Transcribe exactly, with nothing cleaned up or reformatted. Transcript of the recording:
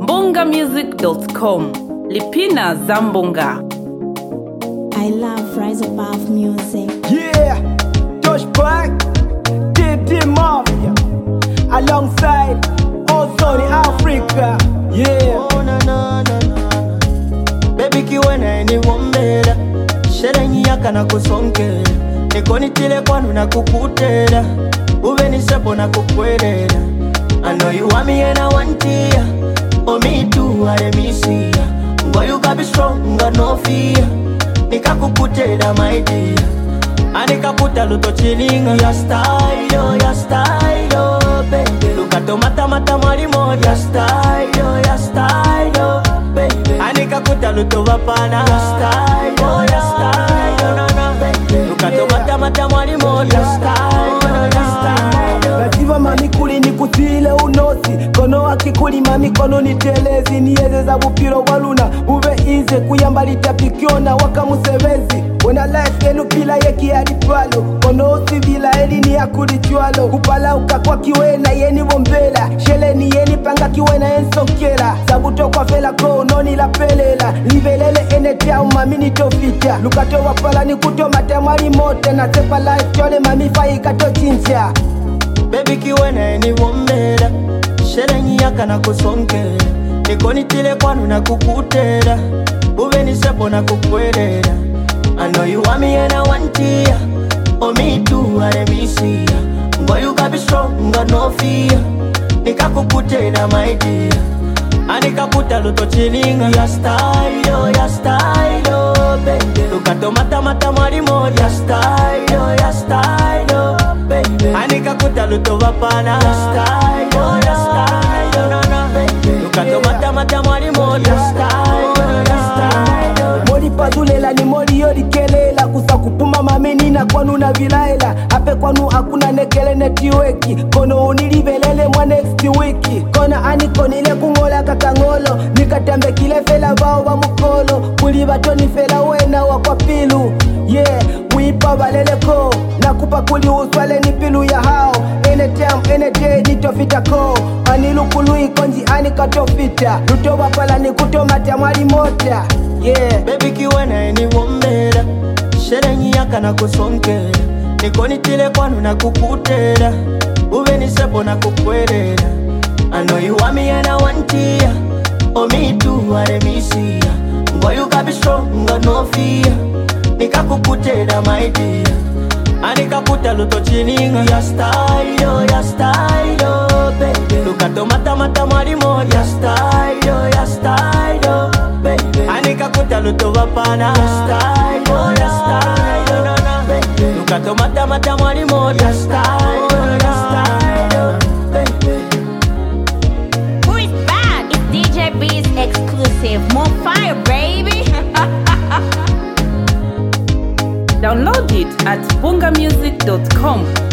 mbonga music dot com. Lipina Zambonga. I love Rise Above music. Yeah, Josh Black, D D Mafia, alongside Ozone Africa. Yeah. Oh, na, na, na, na. Baby kiwena ni wombera, sherenyi yaka na kusonkera, nikoni tile kwanu na kukutera, uwe ni sepo na kukwerera. I know you want me and I want you. Oh me too, I miss you. Boy you gotta be strong, got no fear. Nika kukutera my dear. Anika puta luto chilinga. Your style, oh, your style, oh, baby. Lukato mata mata marimo. Your style, oh, your style, oh, baby. Anika puta luto vapana. Your style, oh, your style, oh, no, no, baby. Lukato mata mata marimo. Your style, oh, your style, oh. Naziva mami kuli ni kutile unosi. Kono waki kuli mami kono ni telezi. Nieze za bupiro waluna uve ize kuyamba litapikiona waka musevezi. Wena life enu pila yeki adipalo. Kono osi vila eli ni akuli chualo. Kupala ukakwa kiwena yeni bombela. Shele ni yeni panga kiwena ensokela. Sabuto kwa fela ko noni la pelela. Livelele enetea umami ni tofita. Lukato wapala ni kuto matemari mote. Na sepa life chole mami fayi kato chincha. Baby kiwena ni wombera, sherenyi yaka na kusonkera, nikoni tile kwanu na kukutera, uwe ni sepo na kukwerera. I know you want me and I want you. Oh me too, I miss you. Boy you gotta be strong, got no fear. Nika kukutera my dear. Anika puta luto chilinga. Your style, oh, your style, oh, baby. Lukato mata mata marimo. Your style, oh, your style, oh, baby. Anika puta luto vapana. Your style, oh, your style, oh, no, no, baby. Lukato mata mata marimo. Your style, oh, your style, oh. Mori pazulela ni mori yori kelela. Kusa kupuma mameni na kwanu na vilaela. Hape kwanu hakuna nekele netiweki. Kono unilivelele mwa next wiki. Kona aniko nile kungola kakangolo. Nikatambe kile fela bao wa mukolo. Kuli batoni fela wena wakwa pilu. Yeah, wipa valeleko. Nakupa kuli uswale ni pilu ya hao. Anytime, any day nitofita ko. Anilukului konji anikatofita. Luto wapala ni kutomata mwali mota. Yeah. Baby kiwena ni wombera, sherenyi yaka na kusonkera, nikoni tile kwanu na kukutera, uwe ni sepo na kukwerera. I know you want me and I want you. Oh me too, I miss you. Boy you gotta be strong, got no fear. Nika kukutera my dear. Anika puta luto chilinga. Your style, oh, your style, oh, baby. Lukato mata mata marimo. Your style, oh, your style, oh, baby. Anika puta luto vapana. Your style, oh, your style, oh, no, no, baby. Lukato mata mata marimo. Your style, oh, your style, oh, baby. Who is back? It's D J B's exclusive. More fire, baby. Download it at mbonga music dot com.